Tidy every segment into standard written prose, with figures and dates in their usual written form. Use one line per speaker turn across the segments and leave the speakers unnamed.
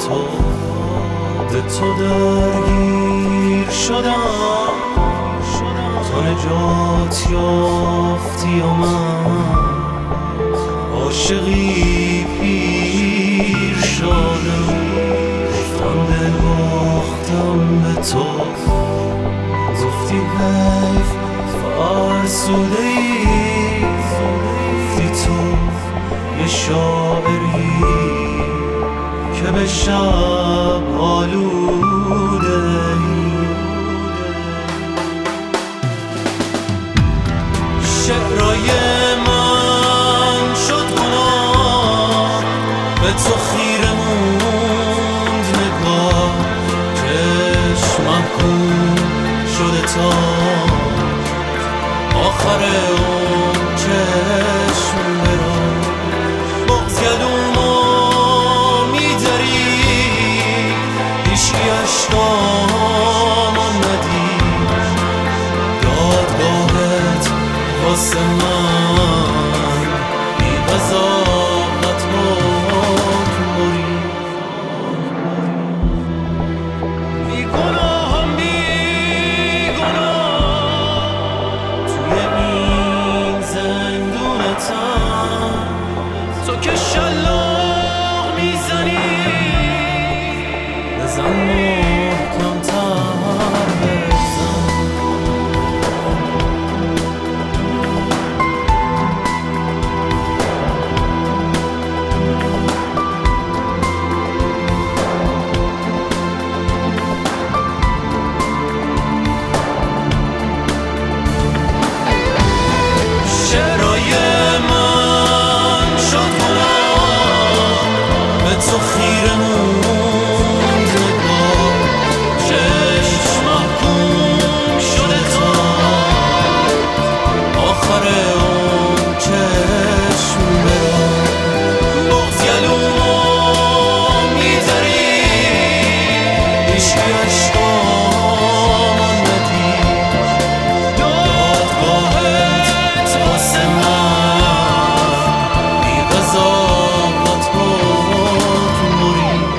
تو درگیر شدم، تو نجات یافتی و من عاشقی پیر شدم. گفتم دل باختم به تو، گفتی حیف فرسوده ای، گفتی تو یه شاعری که به شب آلوده ای. شعرهای من شد گناه، به تو خیره موند نگاه، چشمم کن شده تا آخر اون چشم برام. بغض گلومو میداری، هیچکی عشقامو ندید، دادگاهت واسه من بی قضاوت حکم برید. بی گناهم بی گناه توی این زندونتم، تو که شلاق میزنی بزن محکم تر بزن. شعرهای من شد گناه، به تو خیره موند نگاه، چشمم گم شده تا آخر اون چشم برام. بغض گلومو میداری، هیچکی عشقامو ندید، دادگاهت واسه من بی قضاوت حکم برید.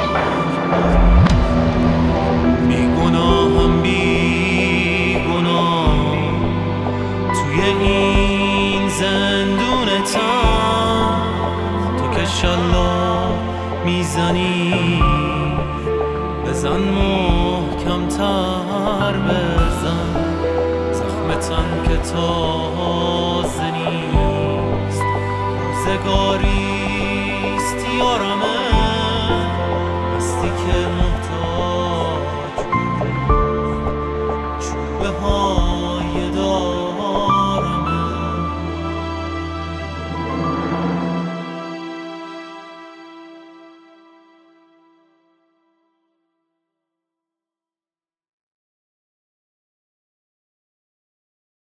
بی گناهم بی گناه توی این زندونتم، تو که شلاق میزنی بزن محکم تر بزن. زخم تن که تازه نیست، روزگاریست یارم